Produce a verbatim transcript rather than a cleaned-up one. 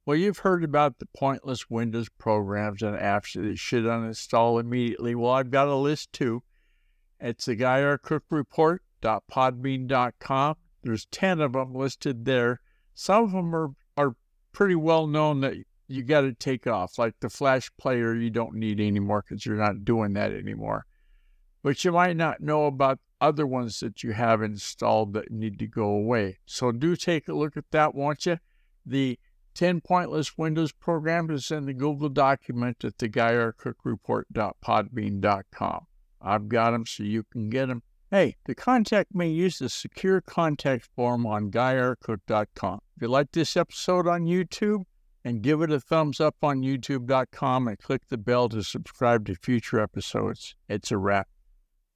Well, you've heard about the pointless Windows programs and apps that you should uninstall immediately. Well, I've got a list too. It's the guy r cook report dot podbean dot com. There's ten of them listed there. Some of them are, are pretty well known that you got to take off, like the Flash player you don't need anymore because you're not doing that anymore. But you might not know about other ones that you have installed that need to go away. So do take a look at that, won't you? The ten Pointless Windows Programs is in the Google document at the guy r cook report dot podbean dot com. I've got them so you can get them. Hey, to contact me, use the secure contact form on guy r cook dot com. If you like this episode on YouTube, and give it a thumbs up on youtube dot com and click the bell to subscribe to future episodes. It's a wrap.